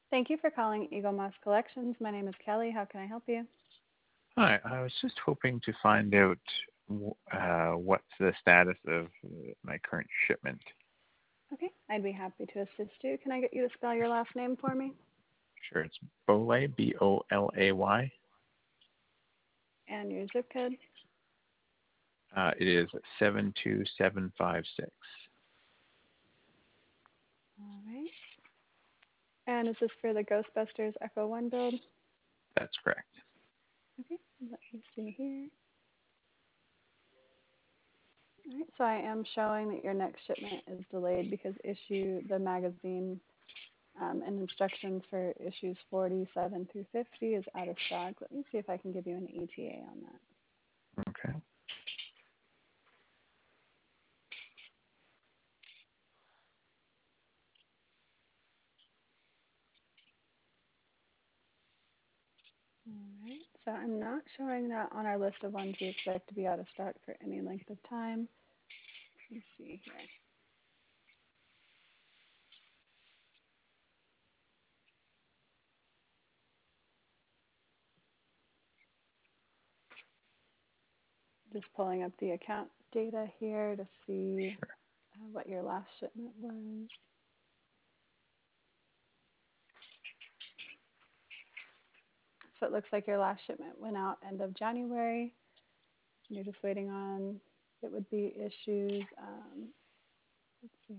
Thank you for calling Eagle Moss Collections. My name is Kelly. How can I help you? Hi, I was just hoping to find out what's the status of my current shipment. Okay, I'd be happy to assist you. Can I get you to spell your last name for me? Sure, it's Bolay, Bolay. And your zip code? It is 72756. All right. And is this for the Ghostbusters Echo 1 build? That's correct. Okay, let me see here. All right, so I am showing that your next shipment is delayed because the magazine and instructions for issues 47 through 50 is out of stock. Let me see if I can give you an ETA on that. Okay. All right, so I'm not showing that on our list of ones we expect to be out of stock for any length of time. Let me see here. Just pulling up the account data here to see Sure. what your last shipment was. So it looks like your last shipment went out end of January. You're just waiting on, it would be issues, let's see,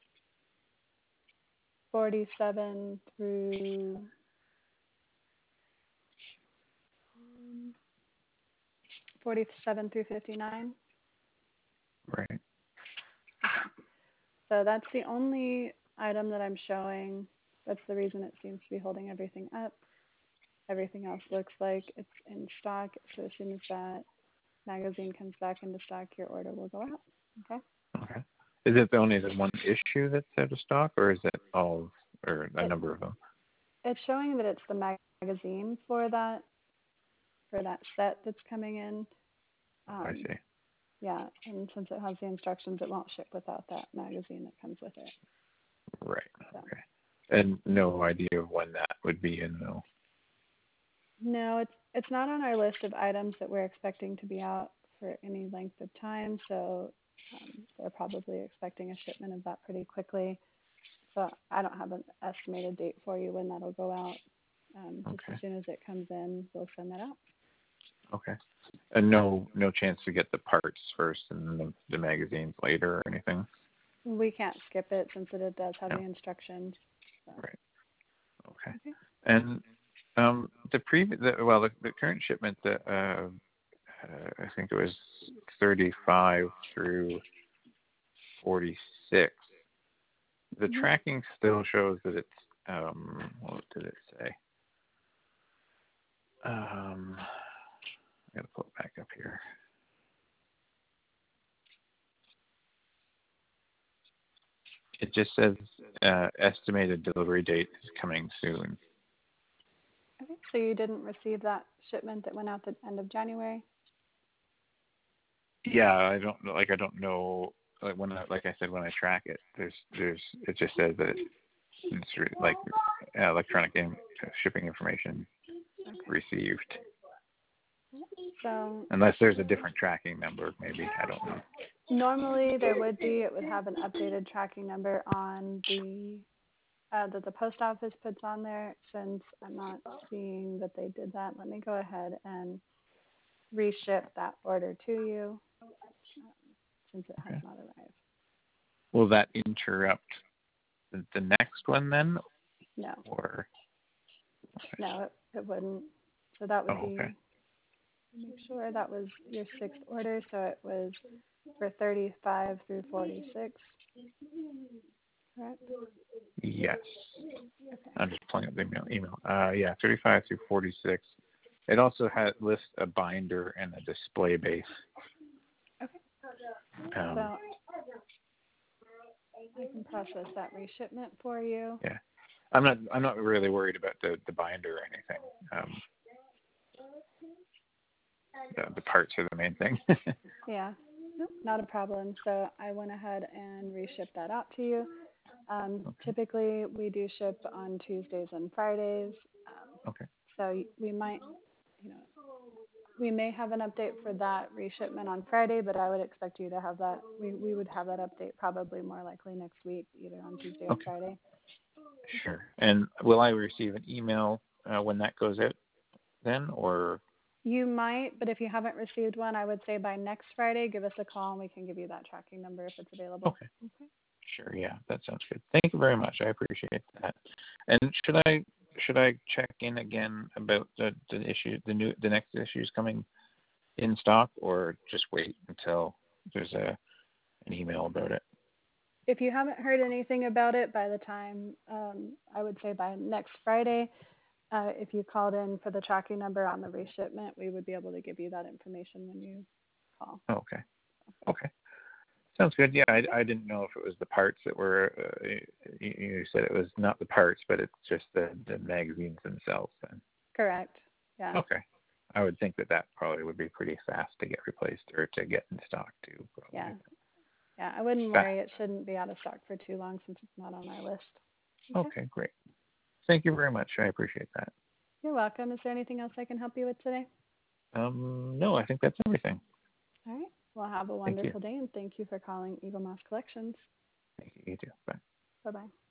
47 through 47 through 59. Right. Okay. So that's the only item that I'm showing. That's the reason it seems to be holding everything up. Everything else looks like it's in stock. So as soon as that magazine comes back into stock, your order will go out. Okay. Okay. Is it only the one issue that's out of stock, or is it all, or a It, number of them? it's showing that it's the magazine for that set that's coming in. I see. Yeah, and since it has the instructions, it won't ship without that magazine that comes with it. Right. So, Okay. And no idea of when that would be in, though. no, it's not on our list of items that we're expecting to be out for any length of time. So they're probably expecting a shipment of that pretty quickly. So I don't have an estimated date for you when that'll go out. Just as Okay. soon as it comes in, we'll send that out. Okay. And no chance to get the parts first and the magazines later or anything? We can't skip it since it does have the No. instructions. So. Right. Okay. Okay. And the current shipment that I think it was 35 through 46. The Mm-hmm. tracking still shows that it's what did it say? I gotta pull it back up here. It just says estimated delivery date is coming soon. Okay. So you didn't receive that shipment that went out the end of January? Yeah, I don't know, like I said, when I track it, it just says that it's like electronic shipping information Okay. received. So Unless there's a different tracking number, maybe, I don't know. normally there would be, it would have an updated tracking number on that the post office puts on there. Since I'm not seeing that they did that, let me go ahead and reship that order to you since it has Okay. not arrived. Will that interrupt the next one then, No, or? no, it wouldn't. So that would Oh, okay. be, make sure that was your sixth order. So it was for 35 through 46, correct? Yes. Okay. I'm just pulling up the email. Yeah, 35 through 46. It also lists a binder and a display base. Okay. Um, So I can process that reshipment for you. yeah, I'm not really worried about the binder or anything. The parts are the main thing. Yeah, nope, not a problem. So I went ahead and reshipped that out to you. Okay. Typically, we do ship on Tuesdays and Fridays. Okay. So we might, you know, we may have an update for that reshipment on Friday, but I would expect you to have that. We would have that update probably more likely next week, either on Tuesday or Okay. Friday. Sure. And will I receive an email when that goes out then, or? You might, but if you haven't received one, I would say by next Friday, give us a call and we can give you that tracking number if it's available. Okay. Sure. Yeah, that sounds good. Thank you very much. I appreciate that. And should I check in again about the next issues coming in stock, or just wait until there's an email about it? If you haven't heard anything about it by the time, I would say by next Friday, if you called in for the tracking number on the reshipment, we would be able to give you that information when you call. Okay. Okay. Sounds good. Yeah, I didn't know if it was the parts that were. You said it was not the parts, but it's just the magazines themselves. Then. Correct. Yeah. Okay. I would think that probably would be pretty fast to get replaced or to get in stock too. Probably. Yeah. Yeah. I wouldn't worry. It shouldn't be out of stock for too long since it's not on our list. Okay, great. Thank you very much. I appreciate that. You're welcome. Is there anything else I can help you with today? No, I think that's everything. All right. Well, have a wonderful day, and thank you for calling Eagle Moss Collections. Thank you. You too. Bye. Bye-bye.